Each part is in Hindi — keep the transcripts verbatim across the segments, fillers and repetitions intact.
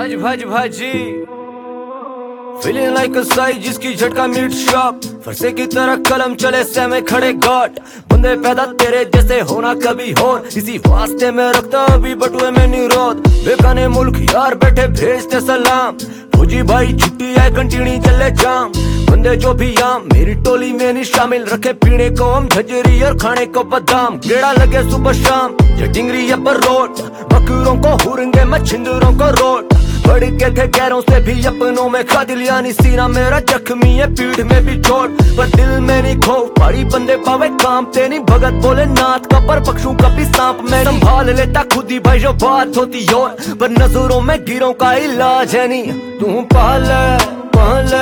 भज भज भजी फीलिंग लाइक अ साई जिसकी झटका मीट शॉप फरसे की तरह कलम चले से में खड़े गॉड बंदे पैदा तेरे जैसे होना कभी हो इसी वास्ते में रखता अभी बटुए में निरोध बेगाने मुल्क यार बैठे भेजते सलाम फौजी भाई छुट्टी है कंटिन्यू चले जाम बंदे जो भी आम मेरी टोली में नहीं शामिल रखे पीने को हम झजरी और खाने को बादाम गेड़ा लगे सुबह शाम जटिंगरी अपर रोड बकरों को हुरेंगे मछिंदरों को रोड बढ़ के थे गैरों से भी अपनों में खादिल यानी सीना मेरा जख्मी है पीठ में भी चोट पर दिल में नहीं खो पड़ी बंदे पावे काम ते नहीं भगत बोले नाथ का पर पक्षों का भी सांप में संभाल लेता खुद ही भाई जो बात होती और पर नजरों में गिरों का इलाज है नहीं तू पाले पाले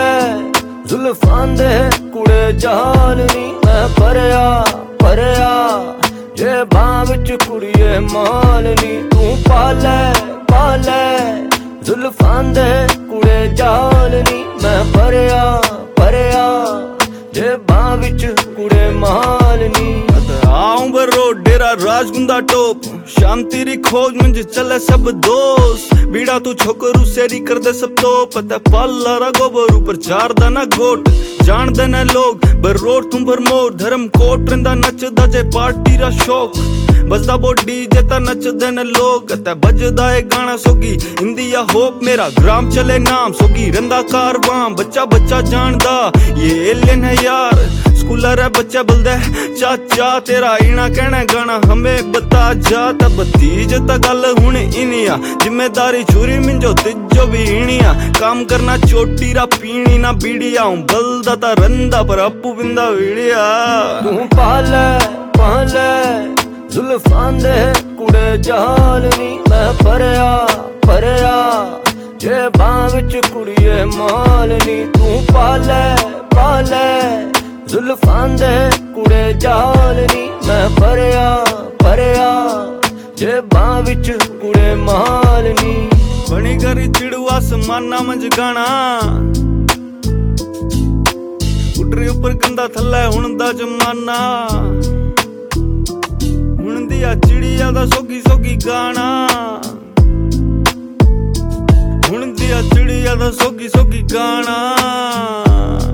जुल्फान दे कुड़े जहान नी मैं परया परया जे बां विच कुड़िए मान नी तू पाले पाले जुल्फान दे कुड़े जहान नी मैं परया परया जे बां विच कुड़े मान नी आऊं बरो डेरा राजगुंदा टोप शाम तेरी खोज मुझे चले सब दोस्त बीड़ा तू छोकरू सेरी कर दे सब तो पता पाला रा गोबर ऊपर चार दाना गोट जान देने लोग बर रोड तुम पर मोर धर्म कोट रंदा नचदा जे पार्टी रा शौक बजदा बो डीजे ता नच देने लोग ते बजदा ए गाना सोगी इंडिया होप मेरा ग्राम चले नाम सोगी रंदा कारवां बच्चा बच्चा जानदा ये एलियन है यार स्कूलर है बच्चा बोलदे चाचा तेरा इना कहना गाना हमें बता जा ता भतीज ता गल हुण इनिया जिम्मेदारी छुरी मिंजो तिजो भी इनिया काम करना चोटी रा पीनी ना बीड़िया हूं बलदा ता रंदा पर अप्पू बिंदा वीड़िया तू पाले पाले जुल्फान दे कुड़े जहान नी मैं परया परया जे बां विच कुड़िए मान नी तू पाले पाले जुल्फान दे कुड़े जहान नी मैं परया परया जे बां विच कुड़े मान नी बनी करी चिड़ू आसमाना मंज गाना उडरी ऊपर गंदा थल्ले हुण दा जमाना हुण दिया चिड़िया दा सोगी सोगी गाना हुण दिया चिड़िया दा सोगी सोगी गाना